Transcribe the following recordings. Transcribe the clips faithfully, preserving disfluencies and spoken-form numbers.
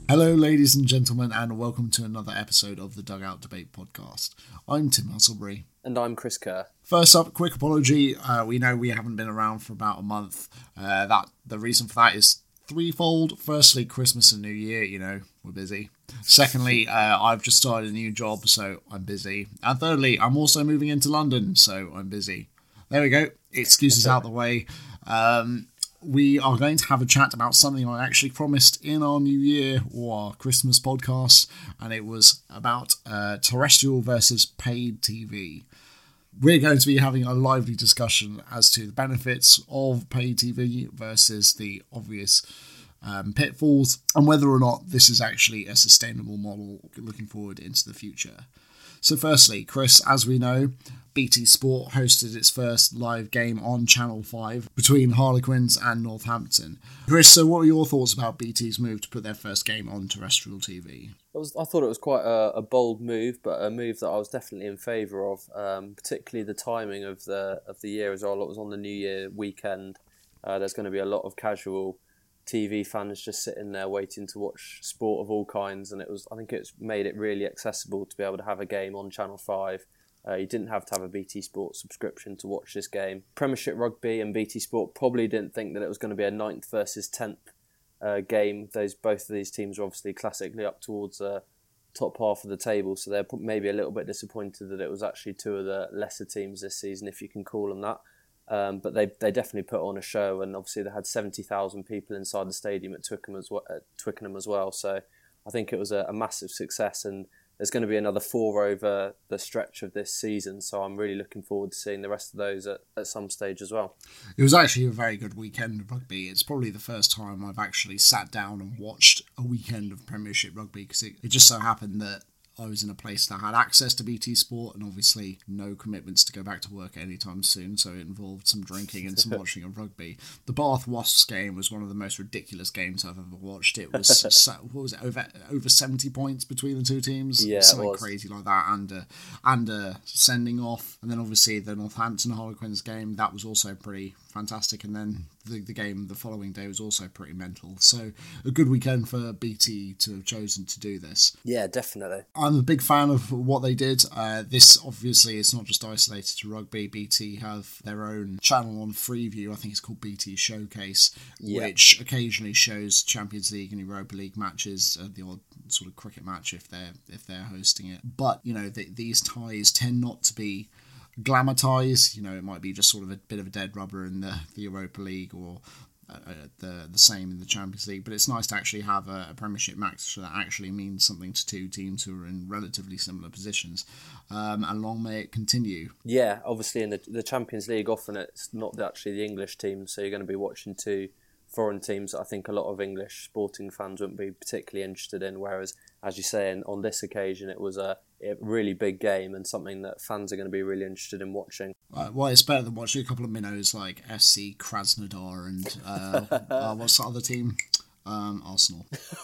Hello, ladies and gentlemen, and welcome to another episode of the Dugout Debate Podcast. I'm Tim Hustlebury. And I'm Chris Kerr. First up, quick apology. Uh, we know we haven't been around for about a month. Uh, that the reason for that is threefold. Firstly, Christmas and New Year, you know, we're busy. Secondly, uh, I've just started a new job, so I'm busy. And thirdly, I'm also moving into London, so I'm busy. There we go. Excuses out the way. Um... We are going to have a chat about something I actually promised in our New Year or our Christmas podcast, and it was about uh, terrestrial versus paid T V. We're going to be having a lively discussion as to the benefits of paid T V versus the obvious um, pitfalls, and whether or not this is actually a sustainable model looking forward into the future. So firstly, Chris, as we know, B T Sport hosted its first live game on Channel five between Harlequins and Northampton. Chris, so what were your thoughts about B T's move to put their first game on terrestrial T V? I, was, I thought it was quite a, a bold move, but a move that I was definitely in favour of, um, particularly the timing of the of the year as well. It was on the New Year weekend. Uh, there's going to be a lot of casual T V fans just sitting there waiting to watch sport of all kinds, and it was I think it's made it really accessible to be able to have a game on Channel five. Uh, you didn't have to have a B T Sport subscription to watch this game. Premiership Rugby and B T Sport probably didn't think that it was going to be a ninth versus tenth uh, game. Those both of these teams are obviously classically up towards the uh, top half of the table, so they're maybe a little bit disappointed that it was actually two of the lesser teams this season, if you can call them that. Um, but they they definitely put on a show, and obviously they had seventy thousand people inside the stadium at Twickenham as well, at Twickenham as well. So I think it was a, a massive success, and there's going to be another four over the stretch of this season. So I'm really looking forward to seeing the rest of those at, at some stage as well. It was actually a very good weekend of rugby. It's probably the first time I've actually sat down and watched a weekend of Premiership Rugby, because it, it just so happened that I was in a place that had access to B T Sport and obviously no commitments to go back to work anytime soon, so it involved some drinking and some watching of rugby. The Bath Wasps game was one of the most ridiculous games I've ever watched. It was, so, what was it, over over seventy points between the two teams? Yeah, something crazy like that, and a, and a sending off. And then obviously the Northampton Harlequins game, that was also pretty fantastic, and then the, the game the following day was also pretty mental. So a good weekend for B T to have chosen to do this. Yeah, definitely. I'm a big fan of what they did. Uh, this obviously is not just isolated to rugby. B T have their own channel on Freeview. I think it's called B T Showcase, yeah, which occasionally shows Champions League and Europa League matches, uh, the odd sort of cricket match if they're if they're hosting it. But you know, the, these ties tend not to be glamour ties. You know, it might be just sort of a bit of a dead rubber in the, the Europa League, or uh, the the same in the Champions League. But it's nice to actually have a, a Premiership match that actually means something to two teams who are in relatively similar positions. Um, and long may it continue. Yeah, obviously in the, the Champions League, often it's not actually the English teams, so you're going to be watching two foreign teams that I think a lot of English sporting fans wouldn't be particularly interested in, whereas, as you say, on this occasion it was a, a really big game and something that fans are going to be really interested in watching. Uh, well, it's better than watching a couple of minnows like F C Krasnodar and uh, uh, what's the other team? Um, Arsenal.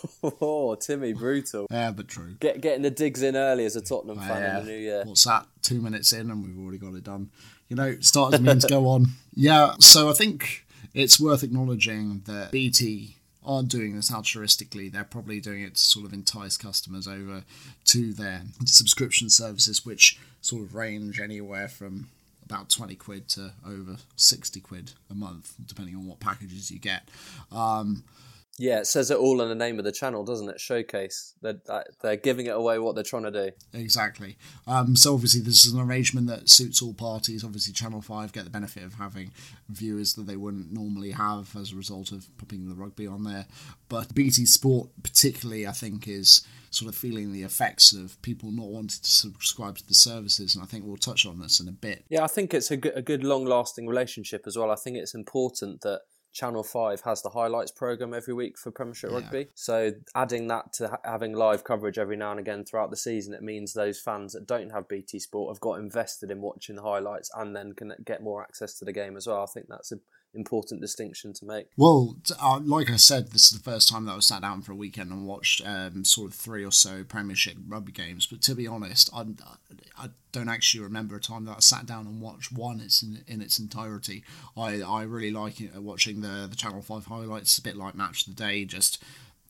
Oh, Timmy, brutal. Yeah, but true. Get, getting the digs in early as a Tottenham uh, fan yeah. in the new year. What's that? Two minutes in and we've already got it done. You know, starters mean to go on. Yeah, so I think it's worth acknowledging that B T aren't doing this altruistically. They're probably doing it to sort of entice customers over to their subscription services, which sort of range anywhere from about twenty quid to over sixty quid a month, depending on what packages you get. Um, Yeah, it says it all in the name of the channel, doesn't it? Showcase. They're, they're giving it away what they're trying to do. Exactly. Um, so obviously this is an arrangement that suits all parties. Obviously Channel five get the benefit of having viewers that they wouldn't normally have as a result of putting the rugby on there. But B T Sport particularly, I think, is sort of feeling the effects of people not wanting to subscribe to the services, and I think we'll touch on this in a bit. Yeah, I think it's a good, a good long-lasting relationship as well. I think it's important that Channel five has the highlights programme every week for Premiership yeah. Rugby. So adding that to ha- having live coverage every now and again throughout the season, it means those fans that don't have B T Sport have got invested in watching the highlights and then can get more access to the game as well. I think that's an important distinction to make. Well, uh, like I said, this is the first time that I sat down for a weekend and watched um, sort of three or so Premiership Rugby games. But to be honest, I, I don't actually remember a time that I sat down and watched one in, in its entirety. I, I really like it, watching the, the Channel five highlights. It's a bit like Match of the Day, just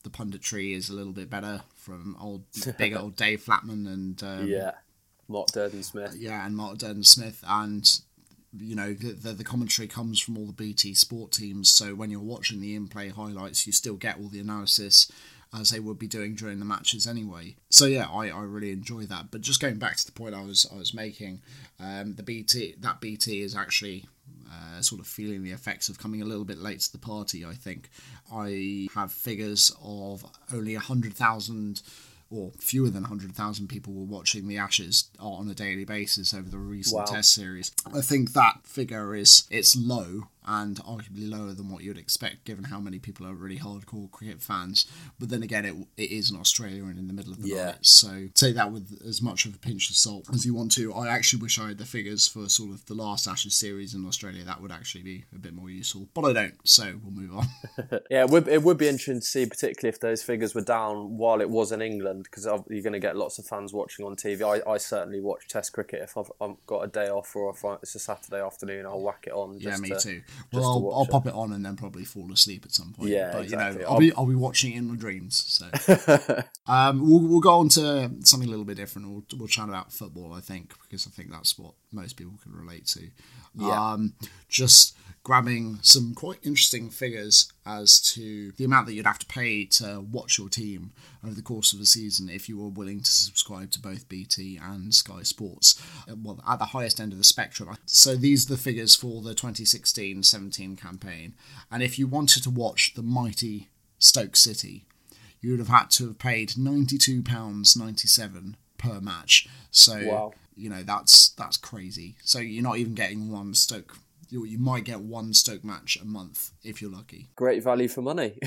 the punditry is a little bit better from old big old Dave Flatman and um, yeah, Mark Durden Smith. Yeah, and Mark Durden Smith, and you know the, the the commentary comes from all the B T Sport teams. So when you're watching the in-play highlights, you still get all the analysis as they would be doing during the matches anyway. So yeah, I, I really enjoy that. But just going back to the point I was I was making, um, the B T that B T is actually uh, sort of feeling the effects of coming a little bit late to the party. I think I have figures of only a hundred thousand. Or fewer than one hundred thousand people were watching the Ashes on a daily basis over the recent Wow. Test series. I think that figure is it's low and arguably lower than what you'd expect given how many people are really hardcore cricket fans. But then again, it, it is in Australia and in the middle of the Yeah. night, so take that with as much of a pinch of salt as you want to. I actually wish I had the figures for sort of the last Ashes series in Australia. That would actually be a bit more useful, but I don't, so we'll move on. Yeah, it would, it would be interesting to see, particularly if those figures were down while it was in England, because you're going to get lots of fans watching on T V. I, I certainly watch Test cricket if I've, I've got a day off or if I, it's a Saturday afternoon, I'll whack it on. Yeah, Just me to, too. just Well, to I'll, watch I'll it. pop it on and then probably fall asleep at some point. Yeah, but exactly. you know, I'll be I'll be watching it in my dreams. So, um, we'll we'll go on to something a little bit different. We'll we'll chat about football, I think, because I think that's what most people can relate to. Yeah. Um, just grabbing some quite interesting figures as to the amount that you'd have to pay to watch your team over the course of a season if you were willing to subscribe to both B T and Sky Sports, well, at the highest end of the spectrum. So these are the figures for the twenty sixteen seventeen campaign, and if you wanted to watch the mighty Stoke City, you would have had to have paid ninety-two pounds ninety-seven per match. So Wow. you know that's that's crazy. So you're not even getting one Stoke. You, you might get one Stoke match a month if you're lucky. Great value for money.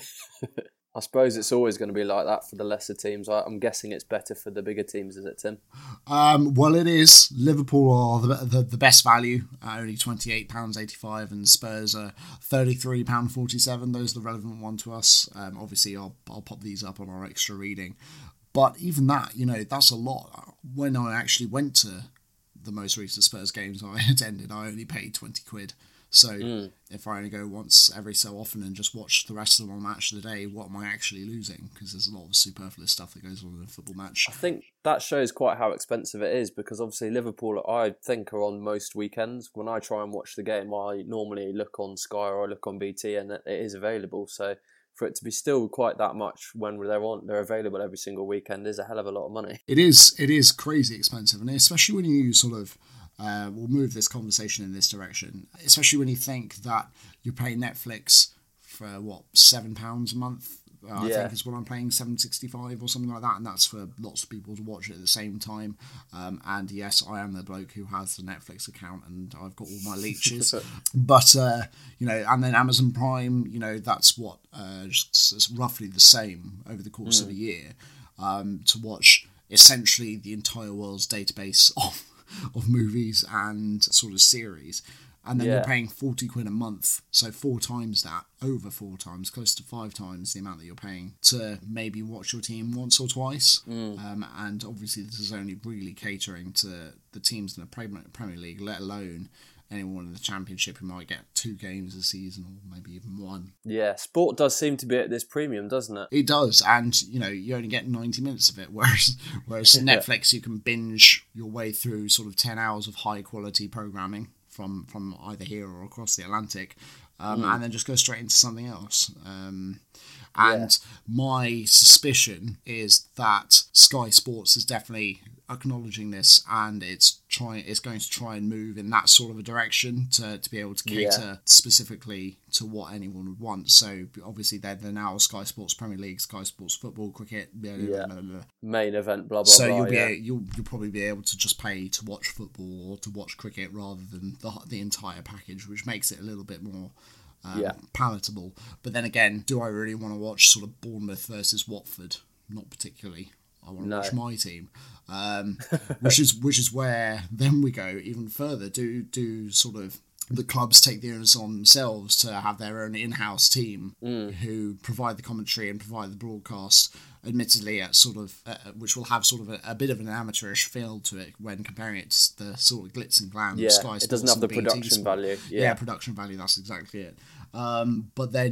I suppose it's always going to be like that for the lesser teams. I, I'm guessing it's better for the bigger teams, is it, Tim? Um, well, it is. Liverpool are the the, the best value, at only twenty-eight pounds eighty-five, and Spurs are thirty-three pounds forty-seven. Those are the relevant one to us. Um, obviously, I'll, I'll pop these up on our extra reading. But even that, you know, that's a lot. When I actually went to the most recent Spurs games I attended, I only paid twenty quid. So mm. if I only go once every so often and just watch the rest of them on Match of the Day, what am I actually losing? Because there's a lot of superfluous stuff that goes on in a football match. I think that shows quite how expensive it is, because obviously Liverpool, I think, are on most weekends. When I try and watch the game, I normally look on Sky or I look on B T, and it is available. So for it to be still quite that much when they're on, they're available every single weekend is a hell of a lot of money. It is. It is crazy expensive, and especially when you sort of. Uh, we'll move this conversation in this direction, especially when you think that you pay Netflix for, what, seven pounds a month? Uh, I yeah. think is what I'm paying, seven sixty-five or something like that, and that's for lots of people to watch it at the same time. Um, and yes, I am the bloke who has the Netflix account, and I've got all my leeches. But, uh, you know, and then Amazon Prime, you know, that's what, uh, just, it's roughly the same over the course mm. of a year um, to watch essentially the entire world's database of of movies and sort of series, and then yeah. you're paying forty quid a month, so four times that, over four times, close to five times the amount that you're paying to maybe watch your team once or twice. Mm. Um, and obviously this is only really catering to the teams in the Premier League, let alone anyone in the Championship who might get two games a season or maybe even one. Yeah, sport does seem to be at this premium, doesn't it? It does, and you know you only get ninety minutes of it, whereas whereas Netflix you can binge your way through sort of ten hours of high quality programming from from either here or across the Atlantic, um, mm. and then just go straight into something else. Um, and yeah. my suspicion is that Sky Sports is definitely acknowledging this, and it's trying it's going to try and move in that sort of a direction to, to be able to cater yeah. specifically to what anyone would want. So obviously they're, they're now Sky Sports Premier League, Sky Sports Football, Cricket, blah, blah, yeah. blah, blah. main event, blah blah so blah. you'll be yeah. a, you'll you'll probably be able to just pay to watch football or to watch cricket rather than the the entire package, which makes it a little bit more um, yeah. palatable. But then again, do I really want to watch sort of Bournemouth versus Watford? Not particularly. I want to no. watch my team, um, which is which is where then we go even further. Do do sort of the clubs take the onus on themselves to have their own in-house team mm. who provide the commentary and provide the broadcast, admittedly at sort of uh, which will have sort of a, a bit of an amateurish feel to it when comparing it to the sort of glitz and glam yeah, of Sky Sports. It doesn't have the B T production Sport. value. Yeah. yeah, production value. That's exactly it. Um, but then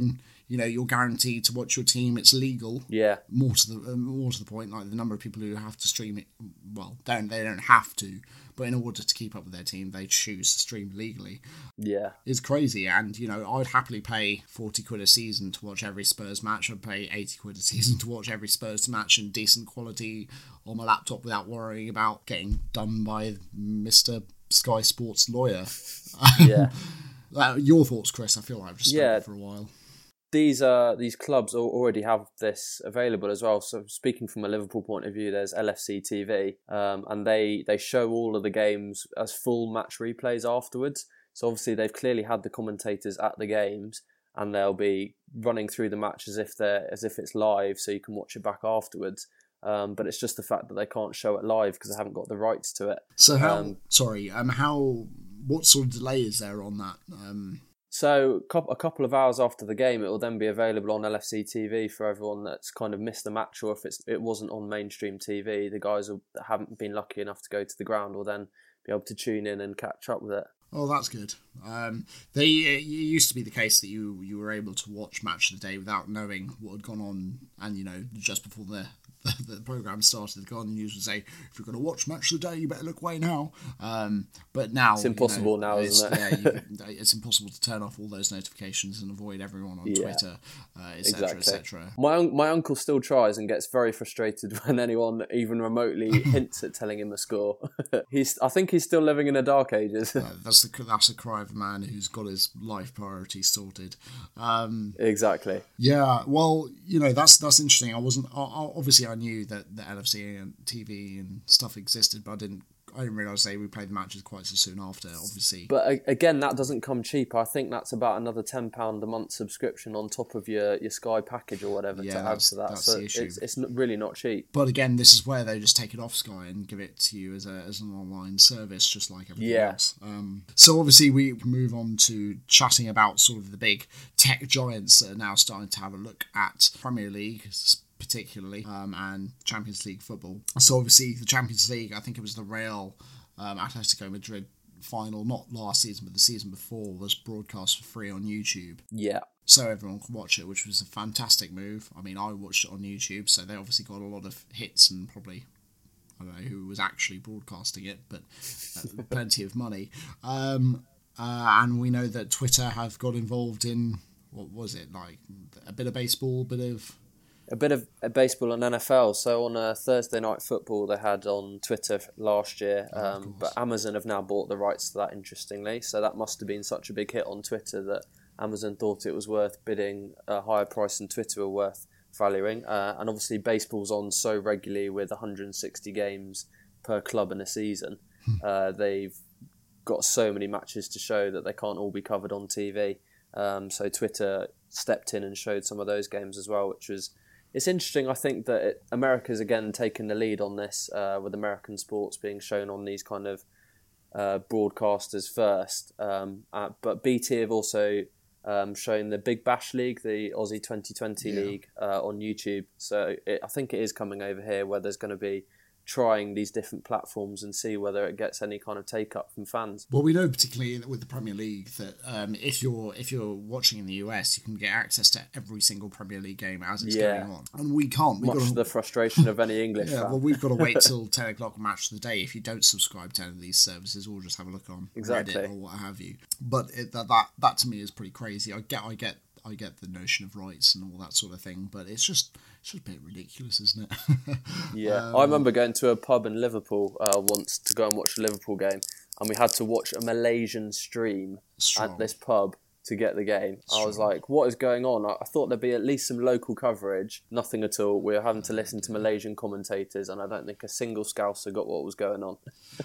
you know, you're guaranteed to watch your team. It's legal. Yeah. More to the uh, more to the point, like the number of people who have to stream it. Well, don't they don't have to, but in order to keep up with their team, they choose to stream legally. Yeah. It's crazy, and you know, I'd happily pay forty quid a season to watch every Spurs match. I'd pay eighty quid a season to watch every Spurs match in decent quality on my laptop without worrying about getting done by Mister Sky Sports lawyer. Yeah. Uh, your thoughts, Chris? I feel like I've just spoken Yeah. for a while. These uh these clubs al- already have this available as well. So speaking from a Liverpool point of view, there's L F C T V, um, and they they show all of the games as full match replays afterwards. So obviously they've clearly had the commentators at the games, and they'll be running through the match as if they're as if it's live, so you can watch it back afterwards. Um, but it's just the fact that they can't show it live because they haven't got the rights to it. So how? Um, sorry, um, how? What sort of delay is there on that? Um, So a couple of hours after the game, it will then be available on L F C T V for everyone that's kind of missed the match, or if it's it wasn't on mainstream T V, the guys who haven't been lucky enough to go to the ground will then be able to tune in and catch up with it. Oh, that's good. Um, they it used to be the case that you you were able to watch Match of the Day without knowing what had gone on, and you know, just before the the, the program started, the Guardian News would say, if you're going to watch Match of the Day, you better look away now. Um, but now it's impossible you know, now, it's, isn't it? yeah, you, it's impossible to turn off all those notifications and avoid everyone on Yeah. Twitter, uh, et cetera, Exactly. et cetera. My un- my uncle still tries and gets very frustrated when anyone even remotely hints at telling him a score. he's I think he's still living in the dark ages. Uh, that's the that's a cry of a man who's got his life priorities sorted. Um, Exactly. Yeah, well, you know, that's that's interesting. I wasn't I, I, obviously I knew that the L F C and T V and stuff existed, but I didn't I didn't realise they replayed the matches quite so soon after. Obviously, But a- again, that doesn't come cheap. I think that's about another ten pound a month subscription on top of your, your Sky package or whatever Yeah, to add that's- to that. that's So the issue. it's it's n- really not cheap. but again, this is where they just take it off Sky and give it to you as a as an online service, just like everything Yeah. else. Um, so obviously, we can move on to chatting about sort of the big tech giants that are now starting to have a look at Premier League, particularly, um, and Champions League football. So obviously, the Champions League, I think it was the Real um, Atletico Madrid final, not last season, but the season before, was broadcast for free on YouTube. Yeah. So everyone could watch it, which was a fantastic move. I mean, I watched it on YouTube, so they obviously got a lot of hits and probably, I don't know who was actually broadcasting it, but uh, plenty of money. Um, uh, and we know that Twitter have got involved in, what was it, like a bit of baseball, a bit of... A bit of uh, baseball and N F L. So on uh, Thursday Night Football, they had on Twitter last year, Oh, of um, course. but Amazon have now bought the rights to that, interestingly. So that must have been such a big hit on Twitter that Amazon thought it was worth bidding a higher price than Twitter were worth valuing. Uh, and obviously baseball's on so regularly with one hundred sixty games per club in a season. uh, they've got so many matches to show that they can't all be covered on T V. Um, so Twitter stepped in and showed some of those games as well, which was... It's interesting, I think, that it, America's again taken the lead on this, uh, with American sports being shown on these kind of uh, broadcasters first. Um, uh, but B T have also um, shown the Big Bash League, the Aussie twenty twenty Yeah. League, uh, on YouTube. So it, I think it is coming over here where there's going to be trying these different platforms and see whether it gets any kind of take up from fans. Well, we know particularly with the Premier League that um, if you're if you're watching in the U S, you can get access to every single Premier League game as it's Yeah. going on, and we can't. We've Much got to to, the frustration of any English yeah, fan. well, we've got to wait till ten o'clock match of the day if you don't subscribe to any of these services, or just have a look on Exactly. Reddit or what have you. But it, that, that that to me is pretty crazy. I get I get I get the notion of rights and all that sort of thing, but it's just it's just a bit ridiculous, isn't it? Yeah, Um, I remember going to a pub in Liverpool uh, once to go and watch a Liverpool game, and we had to watch a Malaysian stream Strong. at this pub to get the game. I was Strong. like, what is going on? I, I thought there'd be at least some local coverage. Nothing at all. We were having to listen to Malaysian commentators, and I don't think a single Scouser got what was going on.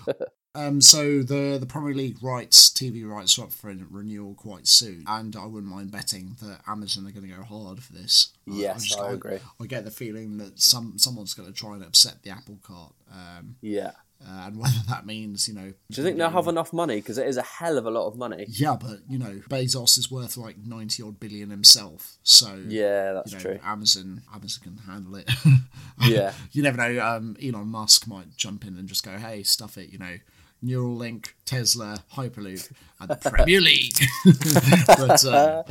Um, so the the Premier League rights, T V rights, are up for renewal quite soon, and I wouldn't mind betting that Amazon are going to go hard for this. Uh, Yes, I agree. I get the feeling that some someone's going to try and upset the apple cart, um, Yeah. uh, and whether that means you know. Do you think they'll have enough money? Because it is a hell of a lot of money. Yeah, but you know, Bezos is worth like ninety odd billion himself, so Yeah, that's you know, true. Amazon Amazon can handle it. Yeah. You never know. Um, Elon Musk might jump in and just go, "Hey, stuff it," you know. Neuralink, Tesla, Hyperloop, and the Premier League. But uh,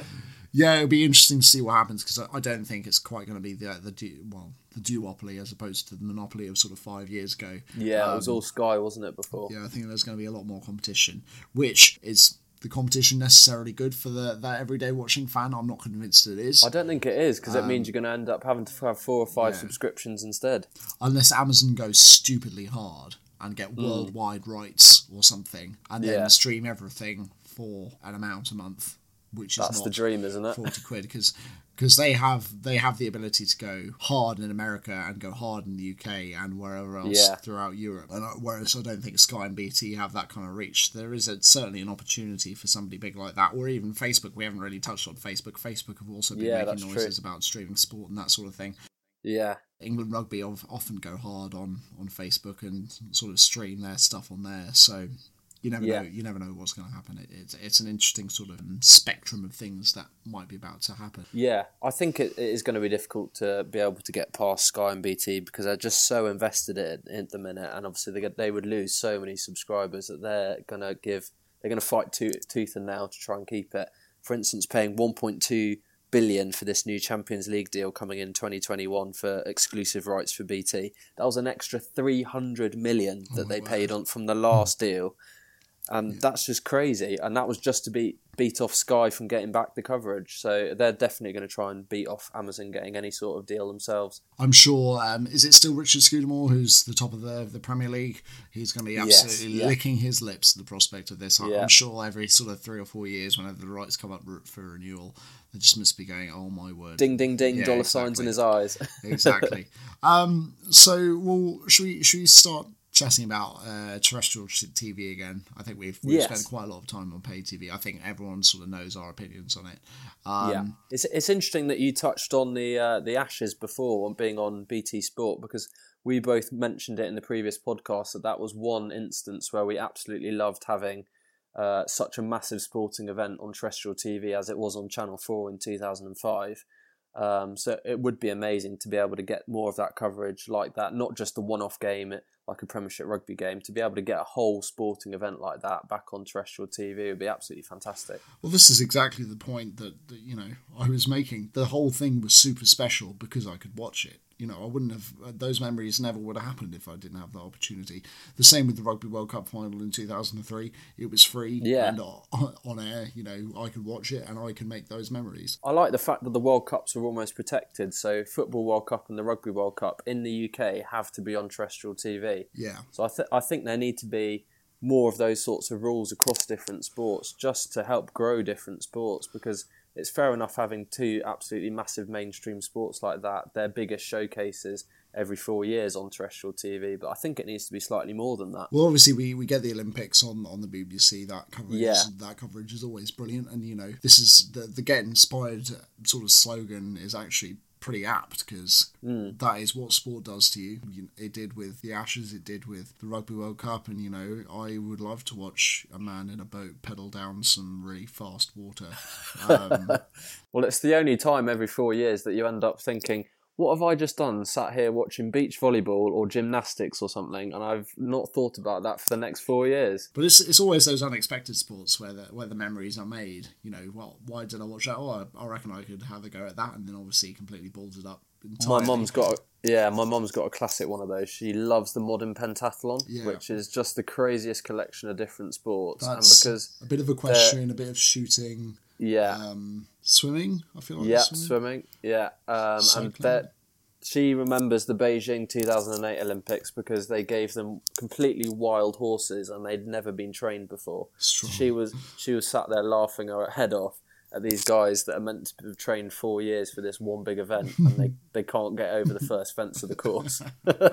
Yeah, it'll be interesting to see what happens because I, I don't think it's quite going to be the the du- well the duopoly as opposed to the monopoly of sort of five years ago. Yeah, um, it was all Sky, wasn't it, before? Yeah, I think there's going to be a lot more competition, which is the competition necessarily good for the that everyday watching fan? I'm not convinced it is. I don't think it is because it means you're going to end up having to have four or five yeah. subscriptions instead. Unless Amazon goes stupidly hard and get mm. worldwide rights or something, and then yeah. stream everything for an amount a month, which is That's not the dream, isn't it? forty quid because. Because they have they have the ability to go hard in America and go hard in the U K and wherever else yeah. throughout Europe. And whereas I don't think Sky and B T have that kind of reach, there is a, certainly an opportunity for somebody big like that, or even Facebook. We haven't really touched on Facebook. Facebook have also been yeah, making noises true. about streaming sport and that sort of thing. Yeah. England Rugby often go hard on, on Facebook and sort of stream their stuff on there. So you never yeah. know. You never know what's going to happen. It, it's it's an interesting sort of spectrum of things that might be about to happen. Yeah, I think it, it is going to be difficult to be able to get past Sky and B T because they're just so invested in it at the minute, and obviously they get, they would lose so many subscribers that they're going to give. They're going to fight tooth, tooth and nail to try and keep it. For instance, paying one point two billion for this new Champions League deal coming in twenty twenty-one for exclusive rights for B T. That was an extra three hundred million that oh, they wow. paid on from the last deal. And yeah. that's just crazy. And that was just to beat beat off Sky from getting back the coverage. So they're definitely going to try and beat off Amazon getting any sort of deal themselves. I'm sure. Um, is it still Richard Scudamore who's the top of the the Premier League? He's going to be absolutely yes, yeah. licking his lips at the prospect of this. I'm yeah. sure every sort of three or four years, whenever the rights come up for renewal, they just must be going, "Oh my word!" Ding, ding, ding! Yeah, dollar exactly. signs in his eyes. Exactly. Um, so, well, should we should we start chatting about uh, terrestrial T V again? I think we've, we've yes. spent quite a lot of time on paid T V. I think everyone sort of knows our opinions on it. Um, yeah, it's it's interesting that you touched on the uh, the Ashes before on being on B T Sport because we both mentioned it in the previous podcast that that was one instance where we absolutely loved having uh, such a massive sporting event on terrestrial T V as it was on Channel four in two thousand five. Um, so it would be amazing to be able to get more of that coverage like that, not just a one-off game like a Premiership rugby game. To be able to get a whole sporting event like that back on terrestrial T V would be absolutely fantastic. Well, this is exactly the point that, that you know I was making. The whole thing was super special because I could watch it. You know, I wouldn't have, those memories never would have happened if I didn't have that opportunity. The same with the Rugby World Cup final in two thousand three. It was free yeah. and on air, you know, I could watch it and I can make those memories. I like the fact that the World Cups are almost protected. So Football World Cup and the Rugby World Cup in the U K have to be on terrestrial T V. Yeah. So I, th- I think there need to be more of those sorts of rules across different sports just to help grow different sports because it's fair enough having two absolutely massive mainstream sports like that, their biggest showcases every four years on terrestrial T V, but I think it needs to be slightly more than that. Well, obviously we, we get the Olympics on, on the B B C. That coverage, yeah. that coverage is always brilliant, and you know this is the the Get Inspired sort of slogan is actually pretty apt because mm. that is what sport does to you. you. It did with the Ashes, it did with the Rugby World Cup, and you know I would love to watch a man in a boat pedal down some really fast water. Um, well, it's the only time every four years that you end up thinking, what have I just done? Sat here watching beach volleyball or gymnastics or something, and I've not thought about that for the next four years. But it's it's always those unexpected sports where the where the memories are made. You know, well, why did I watch that? Oh, I, I reckon I could have a go at that, and then obviously completely balls it up entirely. My mum's got a, yeah, my mum's got a classic one of those. She loves the modern pentathlon, yeah. which is just the craziest collection of different sports. That's and because a bit of equestrian, a bit of shooting, yeah, um, swimming. I feel like yeah, swimming. swimming, yeah, um, and that. She remembers the Beijing two thousand eight Olympics because they gave them completely wild horses and they'd never been trained before. Strong. She was she was sat there laughing her head off at these guys that are meant to have trained four years for this one big event and they, they can't get over the first fence of the course.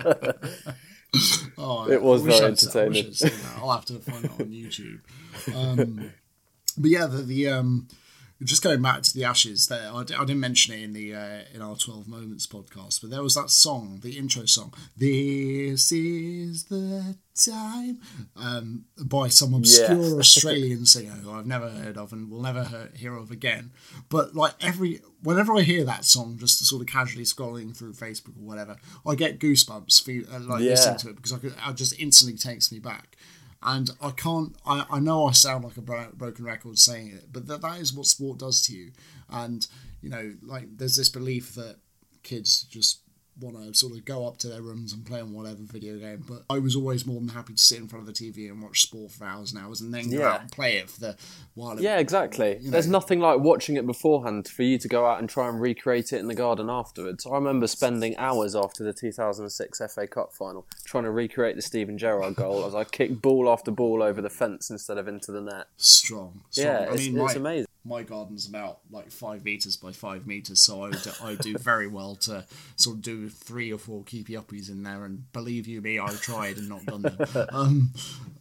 oh, it was very I'd, entertaining. I'll have to find it on YouTube. Um, but yeah, the... the um, Just going back to the Ashes, there I, I didn't mention it in the uh, in our twelve Moments podcast, but there was that song, the intro song, "This is the Time," um, by some obscure yeah. Australian singer who I've never heard of and will never hear, hear of again. But like every whenever I hear that song, just sort of casually scrolling through Facebook or whatever, I get goosebumps, feel, uh, like yeah. listening to it because I could, it just instantly takes me back. And I can't, I, I know I sound like a bro- broken record saying it, but that, that is what sport does to you. And, you know, like there's this belief that kids just want to sort of go up to their rooms and play on whatever video game, but I was always more than happy to sit in front of the T V and watch sport for hours and hours and then go Yeah. out and play it for the while. It, Yeah, exactly. you know. There's nothing like watching it beforehand for you to go out and try and recreate it in the garden afterwards. I remember spending hours after the two thousand six F A Cup final trying to recreate the Steven Gerrard goal as I kicked ball after ball over the fence instead of into the net. Strong. strong. Yeah, I it's, mean, it's my, amazing. My garden's about like five metres by five metres, so I do, I do very well to sort of do three or four keepy uppies in there, and believe you me, I've tried and not done them. Um,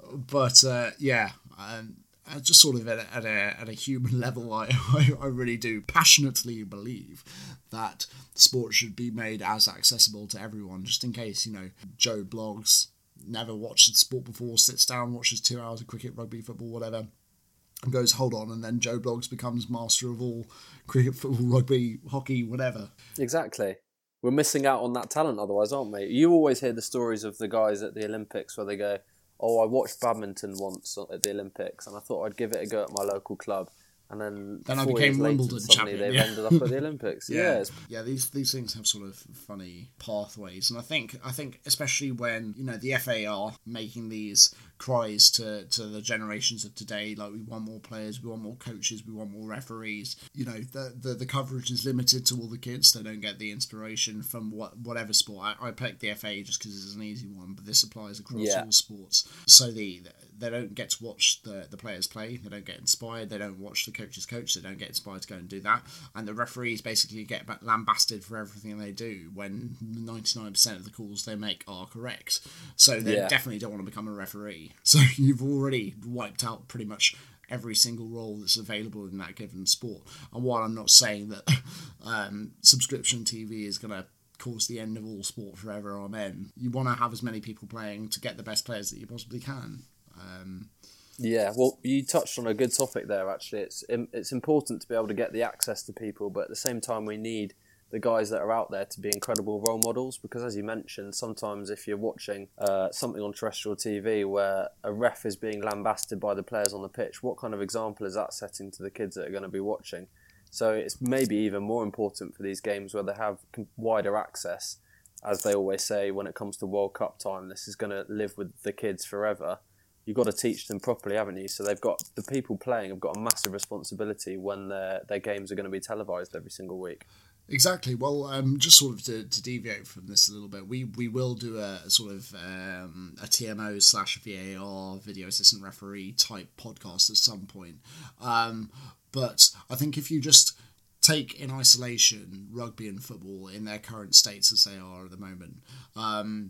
but uh, yeah, um, uh, just sort of at a, at a, at a human level, I, I, I really do passionately believe that sport should be made as accessible to everyone, just in case, you know, Joe blogs, never watched the sport before, sits down, watches two hours of cricket, rugby, football, whatever, and goes, hold on, and then Joe Bloggs becomes master of all cricket, football, rugby, hockey, whatever. Exactly. We're missing out on that talent otherwise, aren't we? You always hear the stories of the guys at the Olympics where they go, oh, I watched badminton once at the Olympics and I thought I'd give it a go at my local club. And then, then I four became years later, Wimbledon suddenly champion. they've Yeah. ended up at the Olympics. yeah, yeah, it's... yeah. These these things have sort of funny pathways, and I think I think especially when, you know, the F A are making these cries to to the generations of today, like we want more players, we want more coaches, we want more referees. You know, the the, the coverage is limited to all the kids. They don't get the inspiration from what whatever sport. I, I picked the F A just because it's an easy one, but this applies across Yeah. all sports. So the they don't get to watch the, the players play, they don't get inspired, they don't watch the coaches coach, they don't get inspired to go and do that, and the referees basically get lambasted for everything they do when ninety-nine percent of the calls they make are correct. So they Yeah. definitely don't want to become a referee. So you've already wiped out pretty much every single role that's available in that given sport. And while I'm not saying that um, subscription T V is going to cause the end of all sport forever, amen, you want to have as many people playing to get the best players that you possibly can. Um, Yeah, well, you touched on a good topic there, actually. It's it's important to be able to get the access to people, but at the same time we need the guys that are out there to be incredible role models, because as you mentioned, sometimes if you're watching uh, something on terrestrial T V where a ref is being lambasted by the players on the pitch, what kind of example is that setting to the kids that are going to be watching? So it's maybe even more important for these games where they have wider access. As they always say, when it comes to World Cup time, this is going to live with the kids forever. You've got to teach them properly, haven't you? So they've got, the people playing have got a massive responsibility when their their games are going to be televised every single week. Exactly. Well, um, just sort of to, to deviate from this a little bit, we, we will do a sort of um, a T M O slash V A R, video assistant referee type podcast at some point. Um, but I think if you just take in isolation rugby and football in their current states as they are at the moment, um,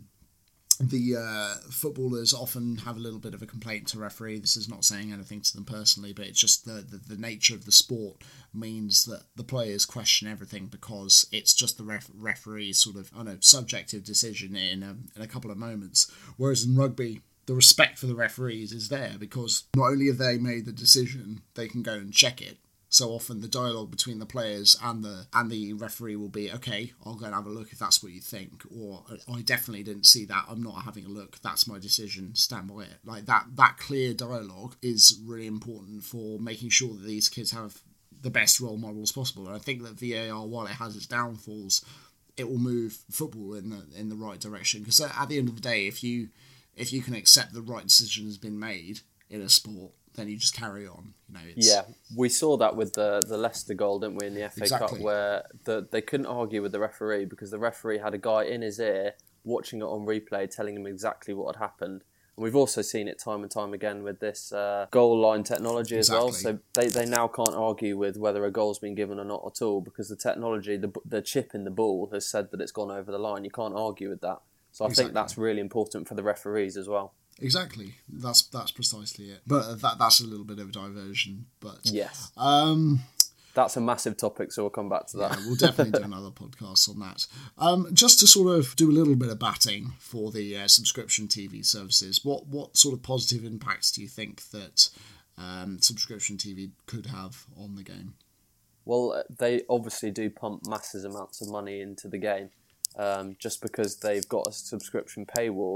the uh, footballers often have a little bit of a complaint to referee. This is not saying anything to them personally, but it's just the, the, the nature of the sport means that the players question everything because it's just the ref- referee's sort of, I don't know, subjective decision in a, in a couple of moments. Whereas in rugby, the respect for the referees is there because not only have they made the decision, they can go and check it. So often the dialogue between the players and the and the referee will be, okay, I'll go and have a look if that's what you think, or I definitely didn't see that, I'm not having a look, that's my decision, stand by it. Like that that clear dialogue is really important for making sure that these kids have the best role models possible. And I think that V A R, while it has its downfalls, it will move football in the in the right direction. Because at the end of the day, if you if you can accept the right decision has been made in a sport, then you just carry on. You know, it's... Yeah, we saw that with the, the Leicester goal, didn't we, in the F A Exactly. Cup, where the, they couldn't argue with the referee because the referee had a guy in his ear watching it on replay, telling him exactly what had happened. And we've also seen it time and time again with this uh, goal line technology as Exactly. well. So they, they now can't argue with whether a goal's been given or not at all because the technology, the the chip in the ball has said that it's gone over the line. You can't argue with that. So I Exactly. think that's really important for the referees as well. Exactly. That's that's precisely it. But that that's a little bit of a diversion. But Yes. um, That's a massive topic, so we'll come back to that. yeah, we'll definitely do another podcast on that. Um, just to sort of do a little bit of batting for the uh, subscription T V services, what what sort of positive impacts do you think that um, subscription T V could have on the game? Well, they obviously do pump massive amounts of money into the game. Um, just because they've got a subscription paywall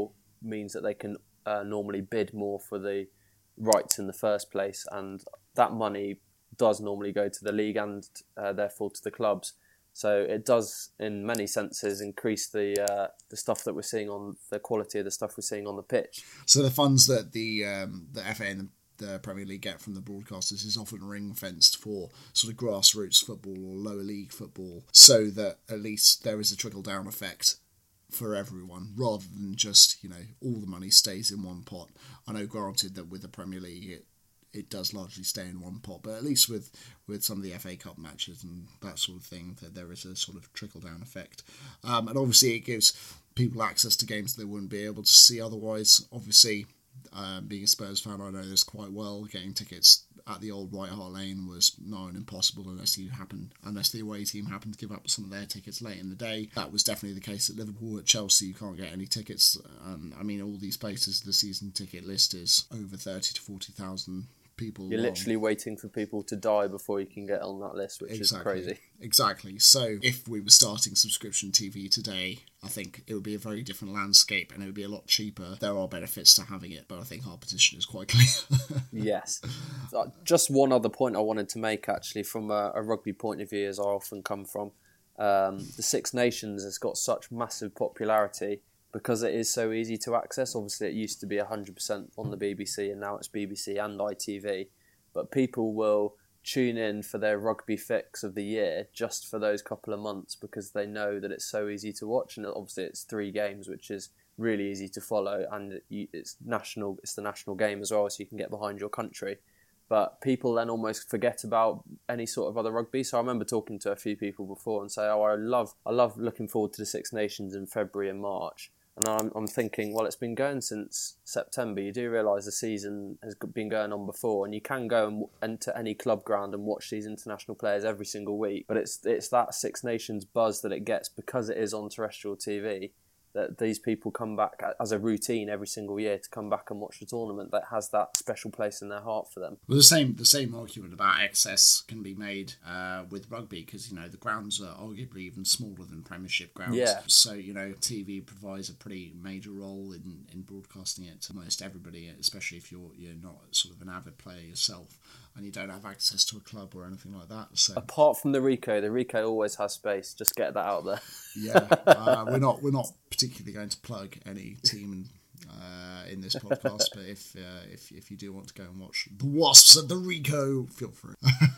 means that they can uh, normally bid more for the rights in the first place, and that money does normally go to the league and uh, therefore to the clubs. So it does, in many senses, increase the uh, the stuff that we're seeing on the quality of the stuff we're seeing on the pitch. So the funds that the um, the F A and the Premier League get from the broadcasters is often ring fenced for sort of grassroots football or lower league football, so that at least there is a trickle down effect for everyone, rather than just, you know, all the money stays in one pot. I know, granted, that with the Premier League it it does largely stay in one pot, but at least with, with some of the F A Cup matches and that sort of thing, that there is a sort of trickle-down effect. Um, and obviously it gives people access to games they wouldn't be able to see otherwise. Obviously, um, being a Spurs fan, I know this quite well. Getting tickets at the old White Hart Lane was nigh on impossible unless you happen, unless the away team happened to give up some of their tickets late in the day. That was definitely the case at Liverpool. At Chelsea, you can't get any tickets. Um, I mean, all these places, the season ticket list is over thirty to forty thousand people. You're long. literally waiting for people to die before you can get on that list, which Exactly. is crazy. Exactly. So if we were starting subscription T V today, I think it would be a very different landscape and it would be a lot cheaper. There are benefits to having it, but I think our position is quite clear. Yes. Just one other point I wanted to make, actually, from a, a rugby point of view, as I often come from. Um, the Six Nations has got such massive popularity because it is so easy to access. Obviously, it used to be one hundred percent on the B B C, and now it's B B C and I T V. But people will tune in for their rugby fix of the year just for those couple of months because they know that it's so easy to watch. And obviously, it's three games, which is really easy to follow, and it's national. It's the national game as well, so you can get behind your country. But people then almost forget about any sort of other rugby. So I remember talking to a few people before and say, "Oh, I love, I love looking forward to the Six Nations in February and March." And I'm, I'm thinking, well, it's been going since September. You do realise the season has been going on before, and you can go and enter any club ground and watch these international players every single week. But it's it's that Six Nations buzz that it gets because it is on terrestrial T V, that these people come back as a routine every single year to come back and watch the tournament. That has that special place in their heart for them. Well, the same the same argument about excess can be made uh, with rugby because, you know, the grounds are arguably even smaller than Premiership grounds. Yeah. So, you know, T V provides a pretty major role in, in broadcasting it to most everybody, especially if you're you're not sort of an avid player yourself and you don't have access to a club or anything like that. So apart from the Rico, the Rico always has space. Just get that out there. Yeah, uh, we're not we're not particularly going to plug any team uh, in this podcast, but if uh, if if you do want to go and watch the Wasps at the Rico, feel free.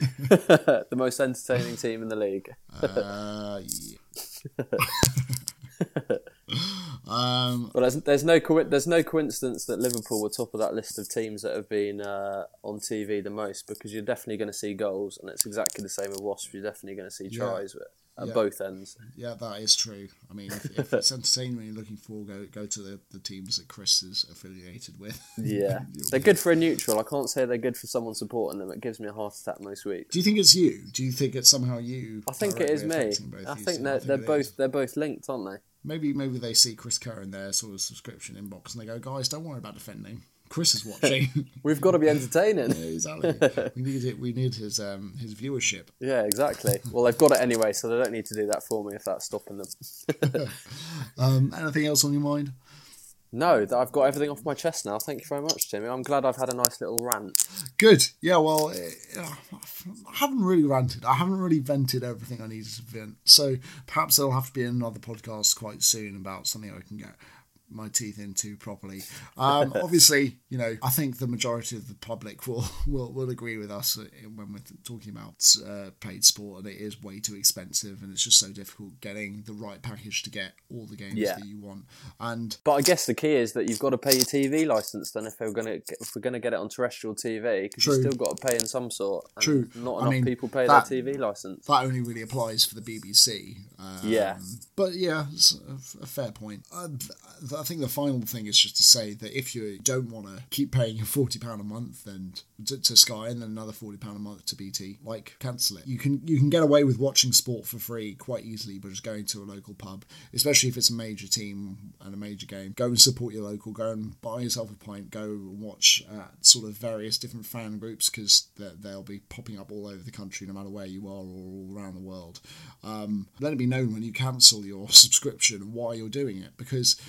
The most entertaining team in the league. uh, yeah. um, well, there's there's no co- there's no coincidence that Liverpool were top of that list of teams that have been uh, on T V the most, because you're definitely going to see goals, and it's exactly the same with Wasps. You're definitely going to see tries. Yeah. At yeah. both ends. Yeah, that is true. I mean, if, if it's entertainment you're looking for, go go to the, the teams that Chris is affiliated with. Yeah. They're good for a neutral. I can't say they're good for someone supporting them. It gives me a heart attack most weeks. Do you think it's you? Do you think it's somehow you? I think it is me. I think they're, they're both they're both linked, aren't they? Maybe maybe they see Chris Kerr in their sort of subscription inbox and they go, guys, don't worry about defending. Chris is watching. We've got to be entertaining. Yeah, exactly. We need it. We need his um his viewership. Yeah, exactly. Well, they've got it anyway, so they don't need to do that for me if that's stopping them. um, anything else on your mind? No, I've got everything off my chest now. Thank you very much, Timmy. I'm glad I've had a nice little rant. Good. Yeah. Well, I haven't really ranted. I haven't really vented everything I needed to vent. So perhaps there'll have to be another podcast quite soon about something I can get my teeth into properly. Um, obviously, you know, I think the majority of the public will will, will agree with us when we're talking about uh, paid sport, and it is way too expensive, and it's just so difficult getting the right package to get all the games yeah. that you want. And but I guess the key is that you've got to pay your T V license. Then, if we're gonna if we're gonna get it on terrestrial T V, because you've still got to pay in some sort. And True. Not I enough mean, people pay that, their T V license. That only really applies for the B B C. Um, yeah. But yeah, it's a, a fair point. Uh, I think the final thing is just to say that if you don't want to keep paying your forty pounds a month and to, to Sky and then another forty pounds a month to B T, like, cancel it. You can you can get away with watching sport for free quite easily by just going to a local pub, especially if it's a major team and a major game. Go and support your local, go and buy yourself a pint, go and watch uh, sort of various different fan groups, because they'll be popping up all over the country no matter where you are or all around the world. Um, let it be known when you cancel your subscription why you're doing it, because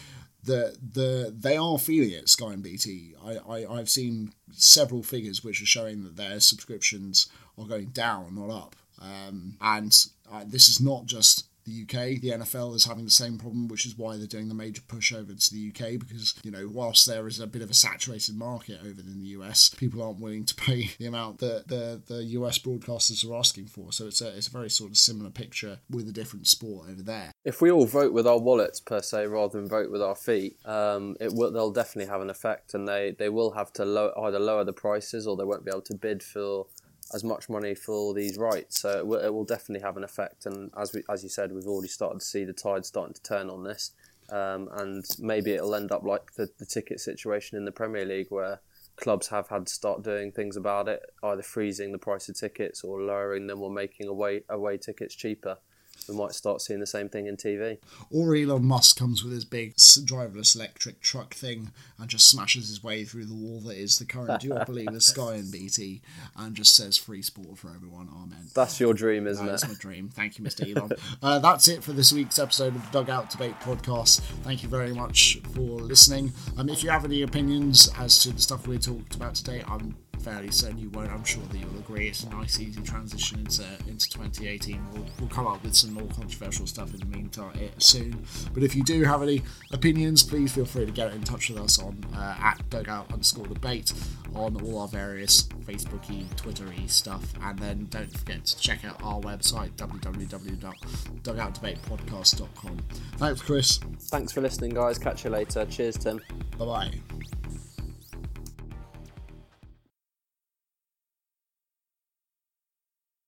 the the they are feeling it, Sky and B T. I, I, I've seen several figures which are showing that their subscriptions are going down, not up. Um, and uh, this is not just the U K. The N F L is having the same problem, which is why they're doing the major push over to the U K, because, you know, whilst there is a bit of a saturated market over in the U S, people aren't willing to pay the amount that the, the U S broadcasters are asking for. So it's a, it's a very sort of similar picture with a different sport over there. If we all vote with our wallets, per se, rather than vote with our feet, um, it will, they'll definitely have an effect, and they, they will have to low, either lower the prices, or they won't be able to bid for as much money for these rights. So it will, it will definitely have an effect. And as we, as you said, we've already started to see the tide starting to turn on this. Um, and maybe it'll end up like the, the ticket situation in the Premier League, where clubs have had to start doing things about it, either freezing the price of tickets or lowering them or making away away tickets cheaper. We might start seeing the same thing in T V. Or Elon Musk comes with his big driverless electric truck thing and just smashes his way through the wall that is the current duopoly with Sky and B T, and just says free sport for everyone. Amen. That's your dream, isn't that it? That's my dream. Thank you, Mister Elon. uh, that's it for this week's episode of the Dugout Debate Podcast. Thank you very much for listening. Um, if you have any opinions as to the stuff we talked about today, I'm fairly certain you won't. I'm sure that you'll agree. It's a nice, easy transition into into twenty eighteen. We'll, we'll come up with some more controversial stuff in the meantime soon. But if you do have any opinions, please feel free to get in touch with us on uh, at dugout underscore debate on all our various Facebooky, Twittery stuff. And then don't forget to check out our website, w w w dot dugout debate podcast dot com. Thanks, Chris. Thanks for listening, guys. Catch you later. Cheers, Tim. Bye bye.